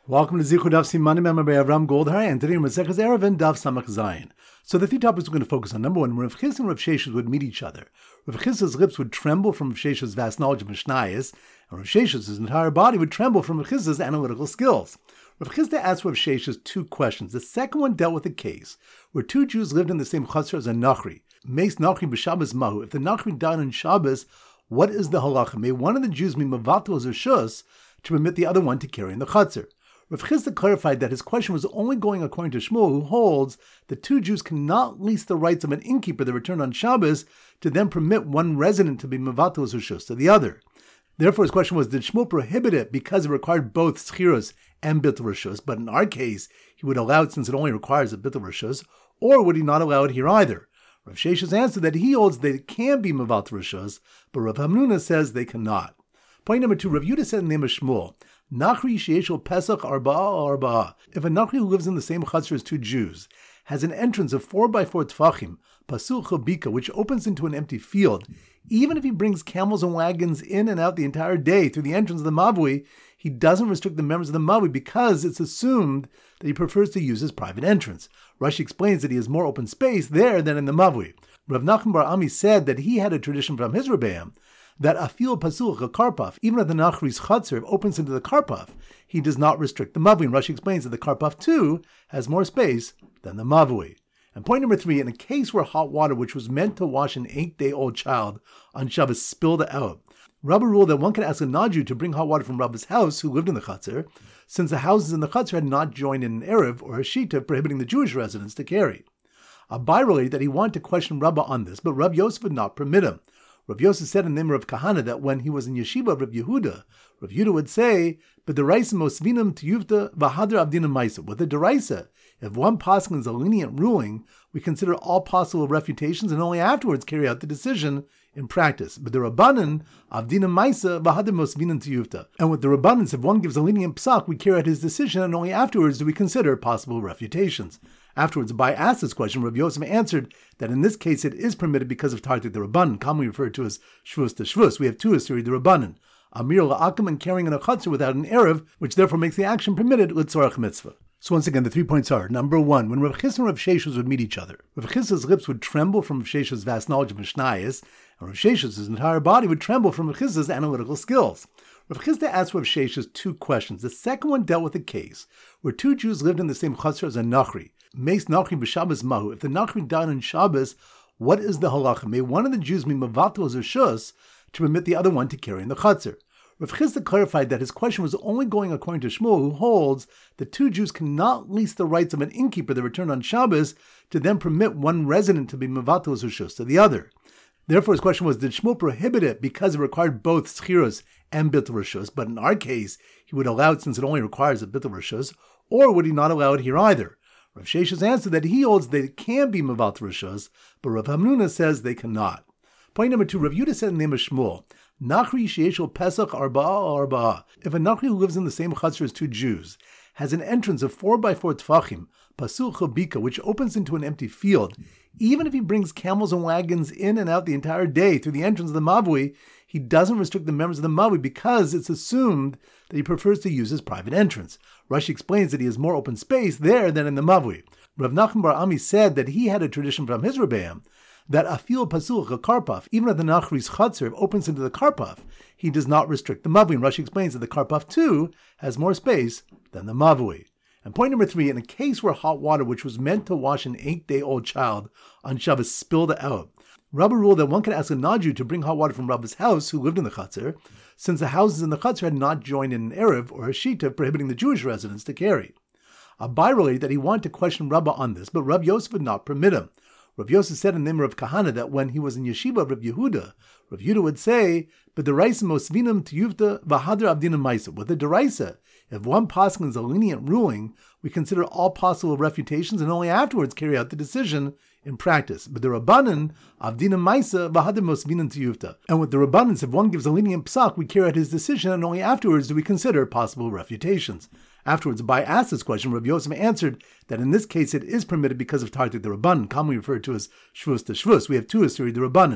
Welcome to Zichud Daf Simanim Member by Avram Goldhar, and today in Maseches Eruvin Daf Samach Zayin. So the three topics we're going to focus on. Number one, Rav Chisda and Rav Sheshes would meet each other. Rav Chisda's lips would tremble from Rav Sheshes' vast knowledge of Mishnayos, and Rav Sheshes' entire body would tremble from Rav Chisda's analytical skills. Rav Chisda asked Rav Sheshes two questions. The second one dealt with a case where two Jews lived in the same chutzner as a Nachri. Meis Nachri b'Shabbos Mahu. If the Nachri died on Shabbos, what is the halacha? May one of the Jews be mavatul zershus to permit the other one to carry in the chutzner? Rav Chisda clarified that his question was only going according to Shmuel, who holds that two Jews cannot lease the rights of an innkeeper that returned on Shabbos to then permit one resident to be mevatel zershus to the other. Therefore, his question was, did Shmuel prohibit it because it required both schiros and bitul rishus, but in our case, he would allow it since it only requires a bitul rishus, or would he not allow it here either? Rav Sheshes answered that he holds that it can be mevatel rishus, but Rav Hamnuna says they cannot. Point number two, Rav Yudah said in the name of Shmuel, Nachri she'eshel Pesach arba'a arba'a. If a Nachri who lives in the same chutzner as two Jews has an entrance of 4x4 tfachim, pasul chabika, which opens into an empty field, even if he brings camels and wagons in and out the entire day through the entrance of the mavui, he doesn't restrict the members of the mavui because it's assumed that he prefers to use his private entrance. Rashi explains that he has more open space there than in the mavui. Rav Nachman bar Ami said that he had a tradition from his Rebbeim that afil pasul karpaf, even if the Nachri's chutzner opens into the karpaf, he does not restrict the mavui. And Rashi explains that the karpaf too has more space than the mavui. And point number three, in a case where hot water, which was meant to wash an 8-day-old child on Shabbos, spilled out, Rabbi ruled that one could ask a non-Jew to bring hot water from Rabbi's house, who lived in the chutzner, since the houses in the chutzner had not joined in an erev or a shita prohibiting the Jewish residents to carry. Abai related that he wanted to question Rabbi on this, but Rabbi Yosef would not permit him. Rav Yosef said in the name of Kahana that when he was in yeshiva of Rav Yehuda, Rav Yehuda would say, "But deraisa mosvinam tiyuvta v'hadra avdina ma'isa." With the deraisa, if one paskin is a lenient ruling, we consider all possible refutations and only afterwards carry out the decision in practice. But the rabbanan avdina ma'isa v'hadra mosvinam tiyuvta. And with the rabbanans, if one gives a lenient psak, we carry out his decision and only afterwards do we consider possible refutations. Afterwards, Abai asked this question. Rav Yosef answered that in this case it is permitted because of Tartik the Rabbanan, commonly referred to as Shvus to Shvus. We have two Asuri the Rabbanan, Amir la'akam, and carrying in a chutzner without an erev, which therefore makes the action permitted l'tzorach mitzvah. So once again, the 3 points are, number one, when Rav Chisda and Rav Sheshes would meet each other, Rav Chisda's lips would tremble from Rav Sheshes' vast knowledge of Mishnayos, and Rav Sheshes' entire body would tremble from Rav Chisda's analytical skills. Rav Chisda asked Rav Sheshes two questions. The second one dealt with a case where two Jews lived in the same chutzner as a Nachri. Meis Nachri b'Shabbos Mahu. If the Nachri died on Shabbos, what is the halacha? May one of the Jews be mavatul zershus to permit the other one to carry in the chutzner? Rav Chisda clarified that his question was only going according to Shmuel, who holds that two Jews cannot lease the rights of an innkeeper that returned on Shabbos to then permit one resident to be mavatul zershus to the other. Therefore, his question was, did Shmuel prohibit it because it required both schiros and bitul rishus, but in our case, he would allow it since it only requires a bitul rishus, or would he not allow it here either? Rav Sheshes answered that he holds that it can be mevatel rishus, but Rav Hamnuna says they cannot. Point number two, Rav Yudah said in the name of Shmuel, Nachri she'eshel Pesach arba'a arba'a. If a Nachri who lives in the same chutzner as two Jews has an entrance of 4x4 tfachim, pasul chabika, which opens into an empty field, even if he brings camels and wagons in and out the entire day through the entrance of the mavui, he doesn't restrict the members of the mavui because it's assumed that he prefers to use his private entrance. Rashi explains that he has more open space there than in the mavui. Rav Nachman bar Ami said that he had a tradition from his Rebbeim that afil pasul karpaf, even if the Nachri's chutzner opens into the karpaf, he does not restrict the mavui. And Rashi explains that the karpaf too has more space than the mavui. And point number three, in a case where hot water, which was meant to wash an 8-day-old child on Shabbos, spilled out, Rabbi ruled that one could ask a non-Jew to bring hot water from Rabbi's house, who lived in the chutzner, since the houses in the chutzner had not joined in an erev or a shita prohibiting the Jewish residents to carry. Abai related that he wanted to question Rabbi on this, but Rabbi Yosef would not permit him. Rav Yosef said in the name of Kahana that when he was in yeshiva of Rav Yehuda, Rav Yehuda would say, "But deraisa mosvinam tiyuvta v'hadra avdina ma'isa." With the deraisa, if one paskin is a lenient ruling, we consider all possible refutations and only afterwards carry out the decision in practice. But the rabbanan avdina ma'isa v'hadra mosvinam tiyuvta. And with the rabbanans, if one gives a lenient psak, we carry out his decision and only afterwards do we consider possible refutations. Afterwards, Abai asked this question. Rav Yosef answered that in this case it is permitted because of Tartik the Rabbanan, commonly referred to as Shvus to Shvus. We have two Asuri the Rabbanan,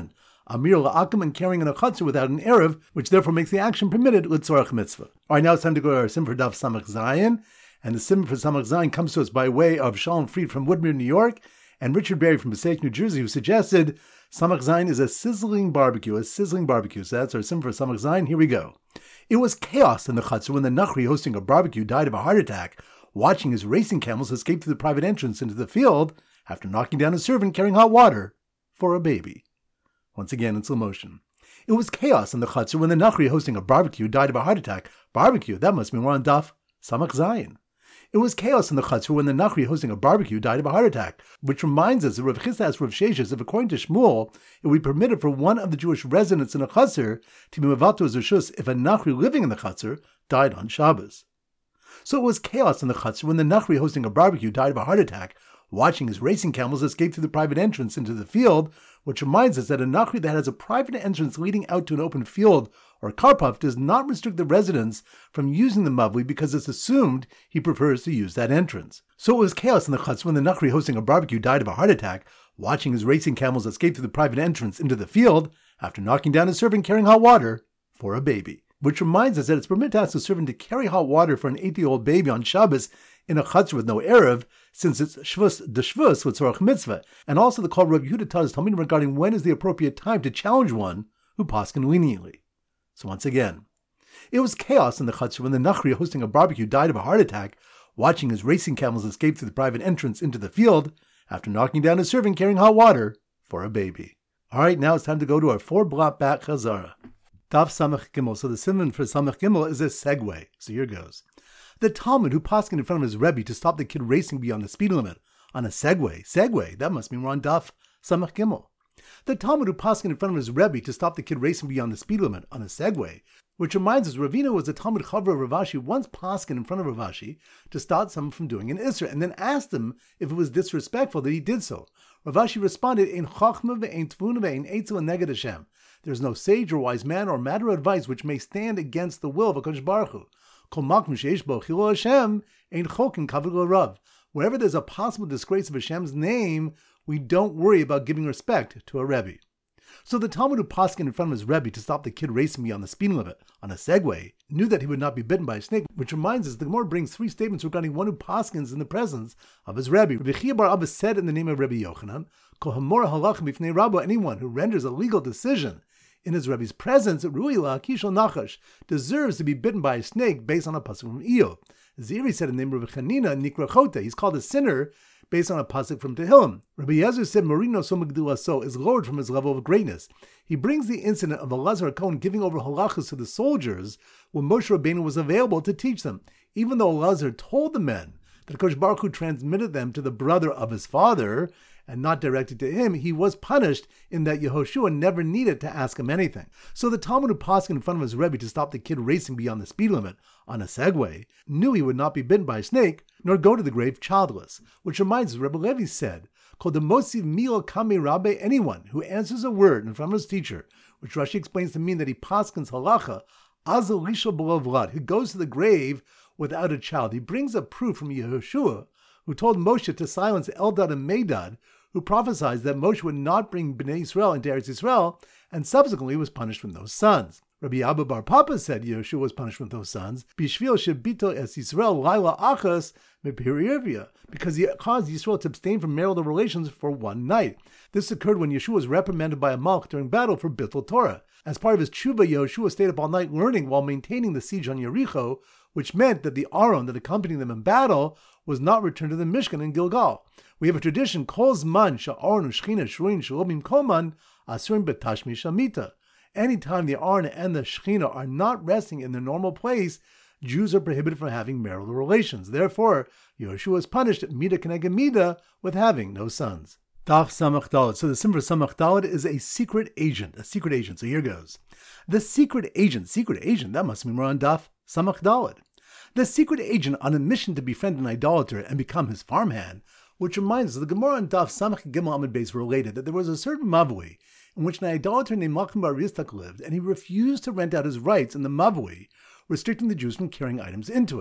Amir la'akim, and carrying an chatzar without an erev, which therefore makes the action permitted l'tzorach mitzvah. All right, now it's time to go to our sim for Daf Samach Zayin, and the sim for Samach Zayin comes to us by way of Shalom Fried from Woodmere, New York, and Richard Berry from Passaic, New Jersey, who suggested Samach Zayin is a sizzling barbecue. So that's our sim for Samach Zayin. Here we go. It was chaos in the chutzner when the Nachri hosting a barbecue died of a heart attack, watching his racing camels escape through the private entrance into the field after knocking down a servant carrying hot water for a baby. Once again in slow motion. It was chaos in the chutzner when the Nachri hosting a barbecue died of a heart attack. Barbecue, that must mean we're on Daf Samach Zayin. It was chaos in the chutzner when the Nachri hosting a barbecue died of a heart attack, which reminds us that Rav Chisda asked Rav Sheshes if, according to Shmuel, it would be permitted for one of the Jewish residents in a chutzner to be mevato as reshus if a Nachri living in the chutzner died on Shabbos. So it was chaos in the chutzner when the Nachri hosting a barbecue died of a heart attack, watching his racing camels escape through the private entrance into the field, which reminds us that a Nachri that has a private entrance leading out to an open field or karpaf does not restrict the residents from using the mavli because it's assumed he prefers to use that entrance. So it was chaos in the chutzner when the Nachri hosting a barbecue died of a heart attack, watching his racing camels escape through the private entrance into the field after knocking down a servant carrying hot water for a baby. Which reminds us that it's permitted to ask a servant to carry hot water for an 8-year-old baby on Shabbos in a chutzner with no erev, since it's shvus de shvus with tzorach mitzvah, and also the call Rabbi Yehuda taught us talmidim regarding when is the appropriate time to challenge one who paskin leniently. So once again, it was chaos in the chutzner when the Nachri hosting a barbecue died of a heart attack, watching his racing camels escape through the private entrance into the field after knocking down a servant carrying hot water for a baby. All right, now it's time to go to our 4-block back chazara. Daf Samach Gimel. So the simon for Samach Gimel is a segue. So here goes. The Talmud who paskin in front of his Rebbe to stop the kid racing beyond the speed limit on a Segway, that must mean we're on Daf Samach Gimel. The Talmud who paskin in front of his Rebbe to stop the kid racing beyond the speed limit on a Segway, which reminds us Ravina was a Talmud Chavra of Rav Ashi, once paskin in front of Rav Ashi to stop someone from doing an Isra, and then asked him if it was disrespectful that he did so. Rav Ashi responded, Ein chachma ve'ein tvuna ve'ein eitzel neged Hashem. There is no sage or wise man or matter of advice which may stand against the will of HaKadosh Baruch Hu. Kol makom sheish bo chilul Hashem ein chokin kavod l'rav. Wherever there's a possible disgrace of Hashem's name, we don't worry about giving respect to a Rebbe. So the Talmud who paskin in front of his Rebbe to stop the kid racing beyond the speed limit on a Segway knew that he would not be bitten by a snake, which reminds us the Gemara brings 3 statements regarding one who paskins in the presence of his Rebbe. Rabbi Chia bar Abba said in the name of Rabbi Yochanan, Kol hamor halach bifnei Rabbo, anyone who renders a legal decision in his Rebbe's presence, Ruila Kishal Nachash, deserves to be bitten by a snake based on a pasuk from Iyov. Ziri said in the name of Rabbi Chanina, Nikra Chote, he's called a sinner based on a pasuk from Tehillim. Rabbi Yezer said, Marino so Megdula so is lowered from his level of greatness. He brings the incident of Elazar HaKohen giving over halachas to the soldiers when Moshe Rabbeinu was available to teach them. Even though Elazar told the men that HaKadosh Baruch Hu transmitted them to the brother of his father, and not directed to him, he was punished in that Yehoshua never needed to ask him anything. So the Talmud who paskin in front of his Rebbe to stop the kid racing beyond the speed limit on a Segway knew he would not be bitten by a snake, nor go to the grave childless. Which reminds us, Rebbe Levi said, Kol demosiv mil kame rabbe, anyone who answers a word in front of his teacher, which Rashi explains to mean that he paskins halacha, azal lisha below vlad, who goes to the grave without a child. He brings a proof from Yehoshua, who told Moshe to silence Eldad and Medad, who prophesied that Moshe would not bring Bnei Yisrael into Eretz Yisrael, and subsequently was punished from those sons. Rabbi Abba bar Papa said Yehoshua was punished from those sons, Bishvil shebito es Yisrael laila achas mepirivia, because he caused Yisrael to abstain from marital relations for one night. This occurred when Yeshua was reprimanded by a Malch during battle for Bittul Torah. As part of his tshuva, Yehoshua stayed up all night learning while maintaining the siege on Yericho, which meant that the Aron that accompanied them in battle was not returned to the Mishkan in Gilgal. We have a tradition, Kol Zman Sha'aron U'Shchina Shruin Shalomim Koman Asurim B'Tashmi Shamita. Anytime the Aron and the Shechina are not resting in their normal place, Jews are prohibited from having marital relations. Therefore, Yehoshua is punished Mida Keneged Mida with having no sons. Daf Samach Dalet. So the sim for Samach Dalet is a secret agent. So here goes. The secret agent, that must mean we're on Daf Samach Dalet. The secret agent on a mission to befriend an idolater and become his farmhand, which reminds us the Gemara on Daf Samach Gimel Amud Beis related that there was a certain Mavui in which an idolater named Malchim bar Yistak lived, and he refused to rent out his rights in the Mavui, restricting the Jews from carrying items into it.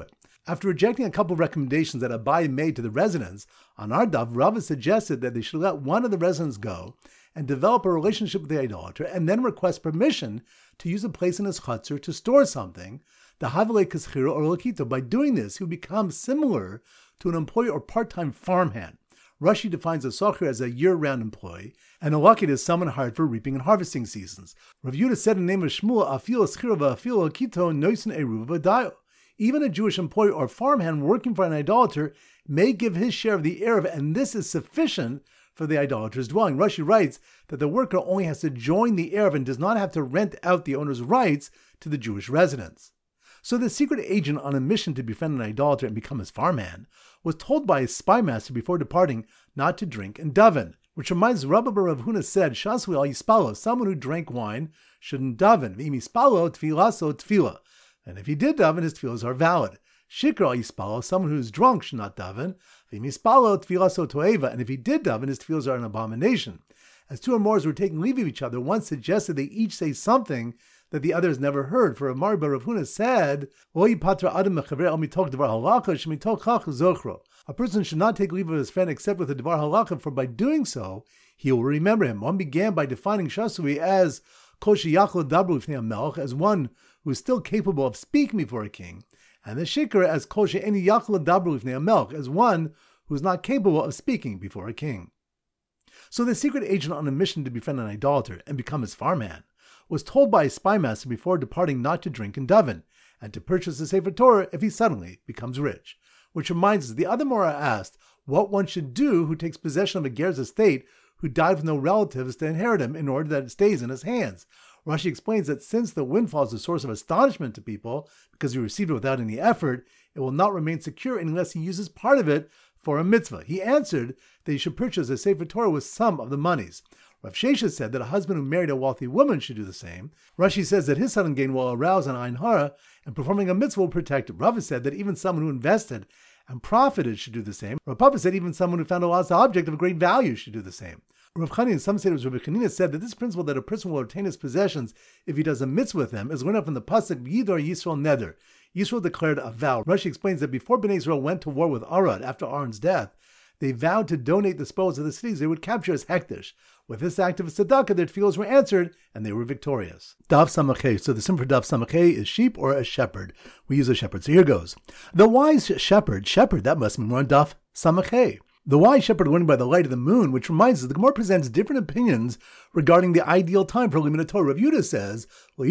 After rejecting a couple of recommendations that Abai made to the residents, on our daf, Rava suggested that they should let one of the residents go and develop a relationship with the idolater, and then request permission to use a place in his chutzner to store something, the havale kaschira or lakito. By doing this, he would become similar to an employee or part-time farmhand. Rashi defines a socher as a year-round employee, and a lakit is someone hired for reaping and harvesting seasons. Rav Yehuda said in the name of Shmuel, afil aschira v'afil lakito noisen eruv v'dayo. Even a Jewish employee or farmhand working for an idolater may give his share of the erev, and this is sufficient for the idolater's dwelling. Rashi writes that the worker only has to join the erev and does not have to rent out the owner's rights to the Jewish residents. So the secret agent on a mission to befriend an idolater and become his farmhand was told by his spy master before departing not to drink and daven, which reminds Rabbi Bar Rav Huna said, Shasui al yispalo, someone who drank wine shouldn't daven. V'im yispalo tfilaso tfila. And if he did daven, his tefillas are valid. Shikra al yispalo, someone who is drunk should not daven. V'im yispalo tfilaso toeva. And if he did daven, his tefillas are an abomination. As two or more were taking leave of each other, one suggested they each say something that the others never heard. For Amar Bar Rav Huna said, a person should not take leave of his friend except with a Dvar Halakha, for by doing so, he will remember him. One began by defining Shasui as Kol Sheyachlo Dabru Ifnei HaMelech, as one who is still capable of speaking before a king, and the Shikra as Kol She'eni Yachlo Dabru Ifnei HaMelech, as one who is not capable of speaking before a king. So the secret agent on a mission to befriend an idolater and become his farmhand was told by his spy master before departing not to drink and daven, and to purchase the Sefer Torah if he suddenly becomes rich. Which reminds us, the other Mora asked what one should do who takes possession of a ger's estate who died with no relatives to inherit him in order that it stays in his hands. Rashi explains that since the windfall is a source of astonishment to people, because he received it without any effort, it will not remain secure unless he uses part of it for a mitzvah. He answered that he should purchase a Sefer Torah with some of the monies. Rav Shesha said that a husband who married a wealthy woman should do the same. Rashi says that his sudden gain will arouse an Ein Hara, and performing a mitzvah will protect it. Rava said that even someone who invested and profited should do the same. Rav Papa said even someone who found a lost object of great value should do the same. Rav Chani and some say it was Rabbi Chanina said that this principle that a person will obtain his possessions if he does a mitzvah with them is learned from the pasuk Yidor Yisrael Neder. Yisrael declared a vow. Rashi explains that before Bnei Israel went to war with Arad after Aaron's death, they vowed to donate the spoils of the cities they would capture as hekdesh. With this act of tzedakah, their tefillos were answered, and they were victorious. Daf Samachay. So the symbol for Daf Samachay is sheep or a shepherd. We use a shepherd. So here goes. The wise shepherd, that must mean more on Daf Samachay. The wise shepherd learning by the light of the moon, which reminds us the Gemara presents different opinions regarding the ideal time for limited Torah. Rav Yehuda says,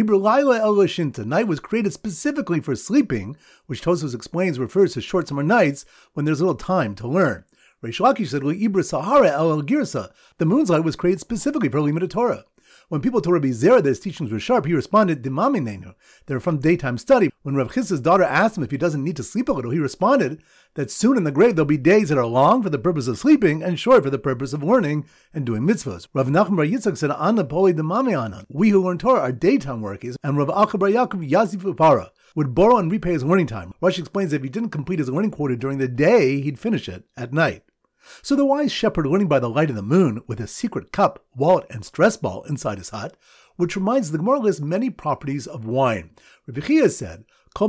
night was created specifically for sleeping, which Tosfos explains refers to short summer nights when there's little time to learn. Reish Lakish said, Ibra Sahara el Girsa. The moon's light was created specifically for limited Torah. When people told Rabbi Zera that his teachings were sharp, he responded, Dimami Nenu. They're from daytime study. When Rav Chisda's daughter asked him if he doesn't need to sleep a little, he responded that soon in the grave there'll be days that are long for the purpose of sleeping and short for the purpose of learning and doing mitzvahs. Rav Nachman Bar Yitzchak said, Anna Poli Dimami Anna. We who learn Torah are daytime workers, and Rav Alcha Bar Yaakov Yazif Upara would borrow and repay his learning time. Rashi explains that if he didn't complete his learning quota during the day, he'd finish it at night. So the wise shepherd learning by the light of the moon with a secret cup, wallet, and stress ball inside his hut, which reminds the Gemara lists many properties of wine. Rabbi Chia said,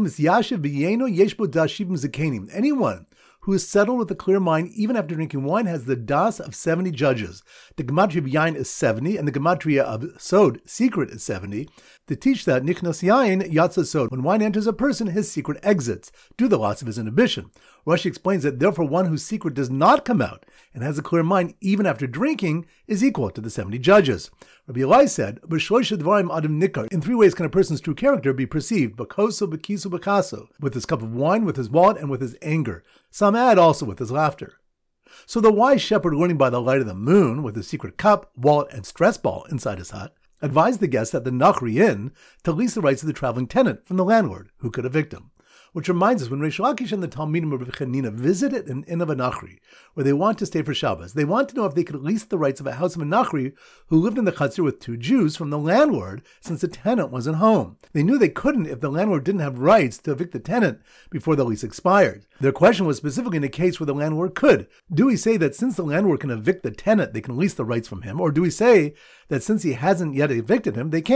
anyone who is settled with a clear mind even after drinking wine has the das of 70 judges. The gematria of yain is 70, and the gematria of sod, secret, is 70. They teach that nichnas yain yatsa sod. When wine enters a person, his secret exits, due to the loss of his inhibition. Rashi explains that therefore one whose secret does not come out and has a clear mind even after drinking is equal to the 70 judges. Rabbi Eli said, in 3 ways can a person's true character be perceived, bakoso, bakisu, bakaso, with his cup of wine, with his wallet, and with his anger. Some add also with his laughter. So the wise shepherd learning by the light of the moon, with his secret cup, wallet, and stress ball inside his hut, advised the guests at the Nachri Inn to lease the rights of the traveling tenant from the landlord, who could evict him. Which reminds us, when Reish Lakish and the Talmidim of Rabbi Chanina visited an inn of a Nachri, where they want to stay for Shabbos, they want to know if they could lease the rights of a house of a Nachri who lived in the chutzner with 2 Jews from the landlord, since the tenant wasn't home. They knew they couldn't if the landlord didn't have rights to evict the tenant before the lease expired. Their question was specifically in a case where the landlord could. Do we say that since the landlord can evict the tenant, they can lease the rights from him, or do we say that since he hasn't yet evicted him, they can't?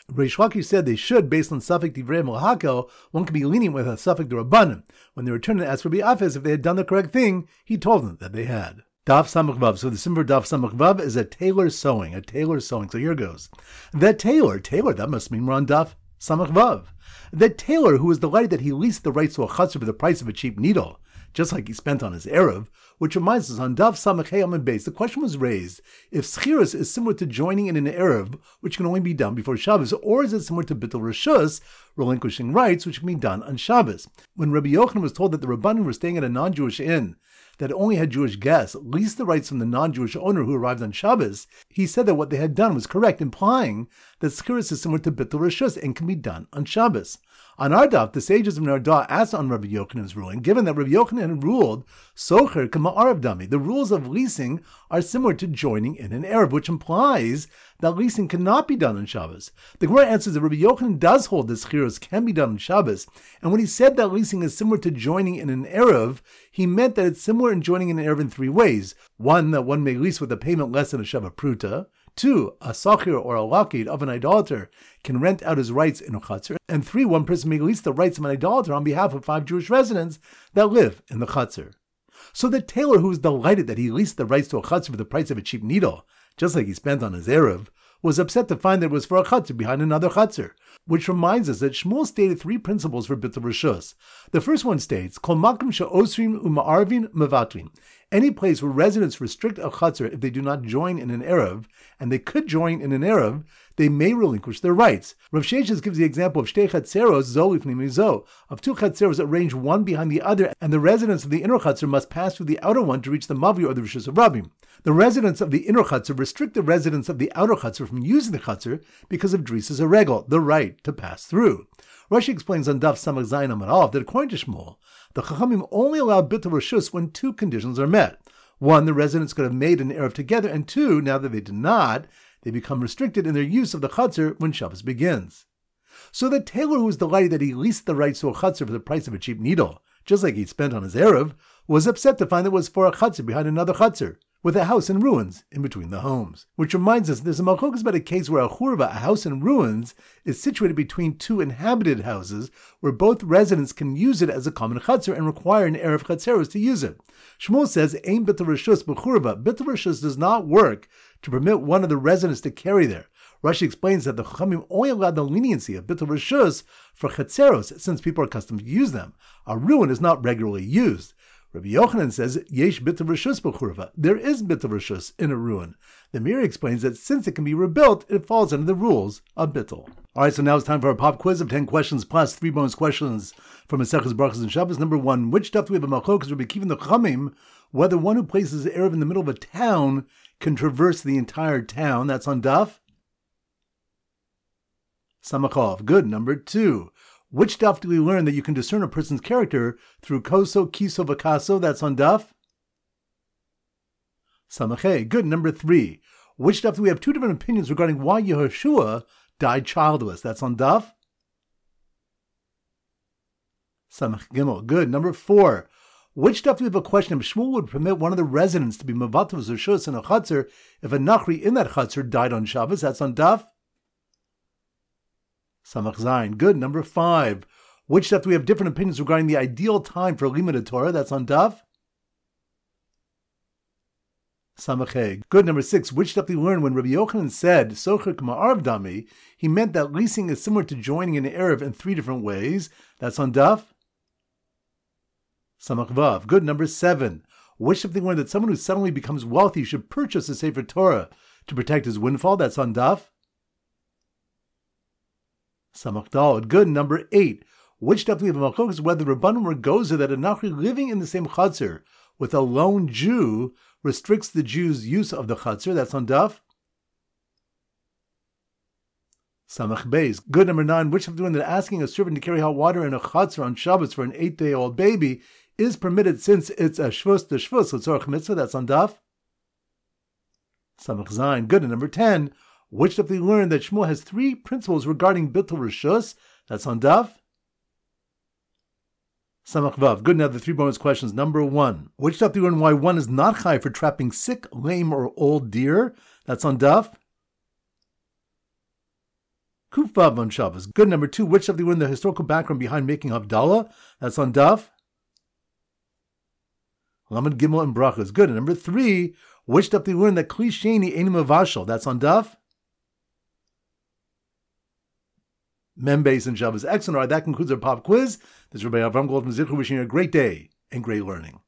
Reish Lakish said they should, based on Safek Divrei Hakel, one can be lenient with a Safek D'Rabbanan. When they returned and asked Rabbi Afez if they had done the correct thing, he told them that they had. Daf Samach Vav. So the symbol for Daf Samach Vav is a tailor sewing. So here goes. The tailor, that must mean we're on Daf Samach Vav. The tailor who was delighted that he leased the rights to a chutzner for the price of a cheap needle, just like he spent on his Erev, which reminds us on Daf Samach Hey Amud Beis, the question was raised if Schiras is similar to joining in an Erev, which can only be done before Shabbos, or is it similar to Bittul Rishus, relinquishing rights, which can be done on Shabbos. When Rabbi Yochanan was told that the Rabbanim were staying at a non-Jewish inn that only had Jewish guests, leased the rights from the non-Jewish owner who arrived on Shabbos, he said that what they had done was correct, implying that Schiras is similar to Bittul Rishus and can be done on Shabbos. On our daf, the sages of Nardah asked on Rabbi Yochanan's ruling, given that Rabbi Yochanan had ruled Socher Kama Arav Dami, the rules of leasing are similar to joining in an Erev, which implies that leasing cannot be done on Shabbos. The Gemara answers that Rabbi Yochanan does hold that Schiros can be done on Shabbos, and when he said that leasing is similar to joining in an Erev, he meant that it's similar in joining in an Erev in three ways. One, that one may lease with a payment less than a Sheva Pruta. Two, a sachir or a lakid of an idolater can rent out his rights in a chutzner. And three, one person may lease the rights of an idolater on behalf of 5 Jewish residents that live in the chutzner. So the tailor who was delighted that he leased the rights to a chutzner for the price of a cheap needle, just like he spent on his Erev, was upset to find that it was for a chutzner behind another chutzner, which reminds us that Shmuel stated 3 principles for Bittul Rishus. The first one states, Kol makom she'osrim u'ma'arvin mevatrin. Any place where residents restrict a chutzner if they do not join in an Erev, and they could join in an Erev, they may relinquish their rights. Rav Sheshes gives the example of shtei chatzeros zo lifnei zo, of 2 chatzeros arranged one behind the other, and the residents of the inner chutzner must pass through the outer one to reach the mavi or the rishus of Rabbim. The residents of the inner chutzner restrict the residents of the outer chutzner from using the chutzner because of drisas haregel, the right to pass through. Rashi explains on Daf Samach Zayin Amud Aleph that according to Shmuel, the Chachamim only allow Bittul Rishus when 2 conditions are met. 1, the residents could have made an Erev together, and 2, now that they did not, they become restricted in their use of the chutzner when Shabbos begins. So the tailor who was delighted that he leased the rights to a chutzner for the price of a cheap needle, just like he'd spent on his Erev, was upset to find that it was for a chutzner behind another chutzner, with a house in ruins in between the homes. Which reminds us, there's a malchokas about a case where a churva, a house in ruins, is situated between 2 inhabited houses, where both residents can use it as a common chutzner and require an Erev chatzeros to use it. Shmuel says, Ein Bittul Rishus b'churva. Bittul Rishus does not work to permit one of the residents to carry there. Rashi explains that the Chachamim only allowed the leniency of Bittul Rishus for chatzeros, since people are accustomed to use them. A ruin is not regularly used. Rabbi Yochanan says, Yesh Bittul Rishus b'churva. There is Bittul Rishus in a ruin. The Meiri explains that since it can be rebuilt, it falls under the rules of Bittul. All right, so now it's time for our pop quiz of 10 questions plus 3 bonus questions from Maseches Brachos and Shabbos. Number 1, which stuff do we have a malchokas Rabbi Akiva and the Chachamim, whether one who places the Erev in the middle of a town can traverse the entire town? That's on Daf Samachov. Good. Number 2, which stuff do we learn that you can discern a person's character through koso, kiso, vakaso? That's on Daf Samachay. Good. Number 3, which stuff do we have 2 different opinions regarding why Yehoshua died childless? That's on Daf Samach Gimel. Good. Number 4, which stuff do we have a question if Shmuel would permit one of the residents to be mevatel rishus in a chutzner if a nachri in that chutzner died on Shabbos? That's on Daf Samach Zayin. Good. Number 5, which stuff do we have different opinions regarding the ideal time for Limud Torah? That's on Daf Samachay. Good. Number 6, which stuff do we learn when Rabbi Yochanan said Socher Kama Arav Dami, he meant that leasing is similar to joining an Erev in 3 different ways? That's on Daf Samach Vav. Good. Number 7, which stuff do we learn that someone who suddenly becomes wealthy should purchase a Sefer Torah to protect his windfall? That's on Daf Samach Daled. Good. Number 8, which stuff do we have a malchokas whether Rabbanim or Gozer that a nachri living in the same chutzner with a lone Jew restricts the Jew's use of the chutzner? That's on Daf Samach Beis. Good. Number 9, which of doing that asking a servant to carry hot water in a chutzner on Shabbos for an 8-day-old baby is permitted since it's a shvus to shvus l'tzorach mitzvah? That's on Daf Samach Zayin. Good. And number 10, which stuff do we learn that Shmuel has 3 principles regarding Bittul Rishus? That's on Daf Samach Vav. Good. Now the 3 bonus questions. Number 1, which stuff do we learn why one is not chai for trapping sick, lame, or old deer? That's on Daf Kufav on Shabbos. Good. Number 2, which of the learn the historical background behind making Havdalah? That's on Daf. Lamed Gimel and Brachas. Good. And number 3, which daf they learn that Kli Sheni Eini Mavashal? That's on Daf. Membeis and Shabbos. Excellent. All right, that concludes our pop quiz. This is Rabbi Avram Gold from Zichru wishing you a great day and great learning.